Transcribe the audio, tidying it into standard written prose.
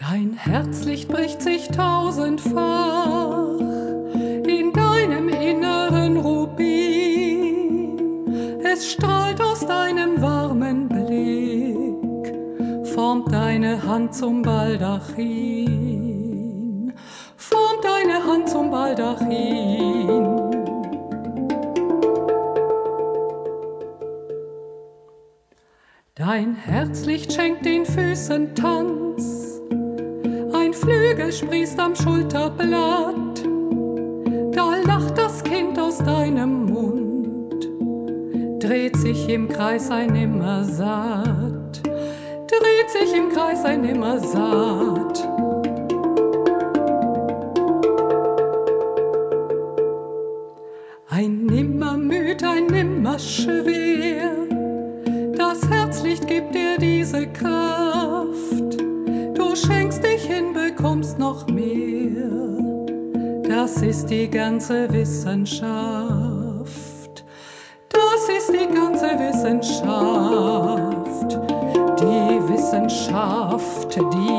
Dein Herzlicht bricht sich tausendfach in deinem inneren Rubin. Es strahlt aus deinem warmen Blick, formt deine Hand zum Baldachin, formt deine Hand zum Baldachin. Dein Herzlicht schenkt den Füßen Tanz, ein Flügel sprießt am Schulterblatt, da lacht das Kind aus deinem Mund, dreht sich im Kreis ein Nimmersatt, dreht sich im Kreis ein Nimmersatt. Ein Nimmermüd, ein Nimmerschwer, das Herzlicht gibt dir diese Kraft. Du schenkst dich hin, bekommst noch mehr. Das ist die ganze Wissenschaft. Das ist die ganze Wissenschaft. Die Wissenschaft, die